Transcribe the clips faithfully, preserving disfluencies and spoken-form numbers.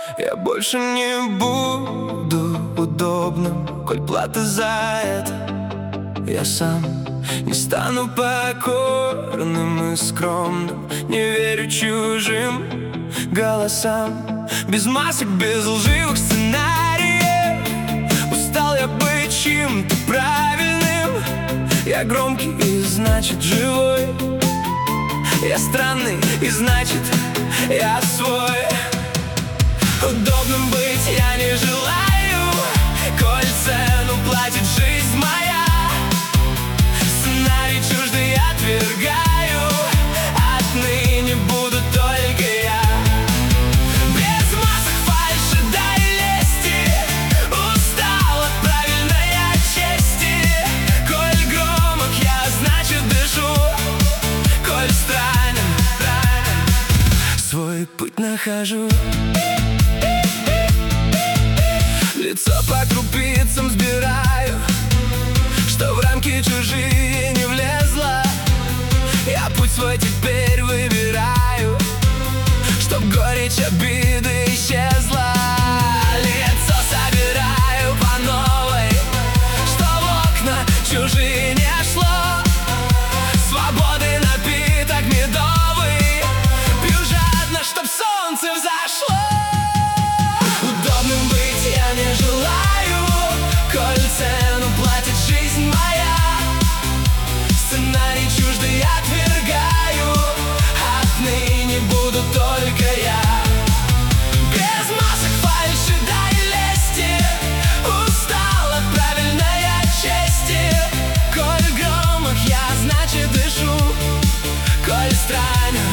Я больше не буду удобным, коль плата за это я сам. Не стану покорным и скромным, не верю чужим голосам. Без масок, без лживых сценариев устал я быть чьим-то правильным. Я громкий и значит живой, я странный и значит я свой. Удобным быть я не желаю, коль цену платит жизнь моя. Сценарий чуждый отвергаю, отныне буду только я. Без масок, фальши, да и лести, устал от правильной чести. Коль громок я, значит дышу, коль странен, свой путь нахожу. Лицо по крупицам сбираю, что в рамки чужие не влезла. Я путь свой теперь выбираю, чтоб горечь обиды исчезла. Лицо собираю по новой, что в окна чужие не шло. Свободы напиток медовый, пью жадно, чтоб солнце взошло. Удобным быть я не желаю, коль цену платит жизнь моя. Сценарий чуждый отвергаю, отныне буду только я. Без масок, фальши, да и лести, устал от правильной чести. Коль громок я, значит дышу, коль странен,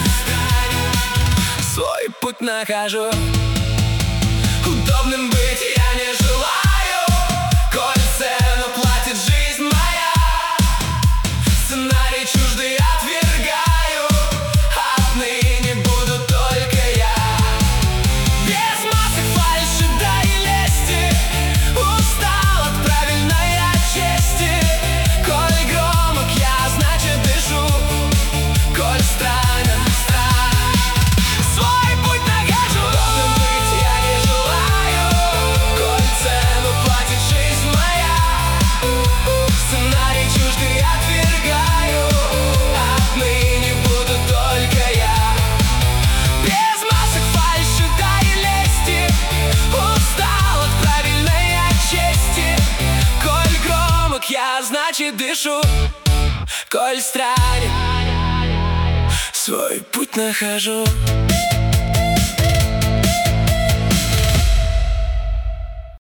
свой путь нахожу. Удобным быть я не желаю, коль цену платит жизнь моя. Сценарий чуждый отвергаю, отныне буду только я. Без масок, фальши, да и лести, устал от правильной чести. Коль громок я, значит дышу, коль странен, свой путь нахожу. Удобным быть я не желаю, коль цену платит жизнь моя. Сценарий чуждый отвергаю, отныне буду только я. Без масок, фальши, да и лести, устал от правильной чести. Коль громок я, значит дышу, коль странен, свой путь нахожу.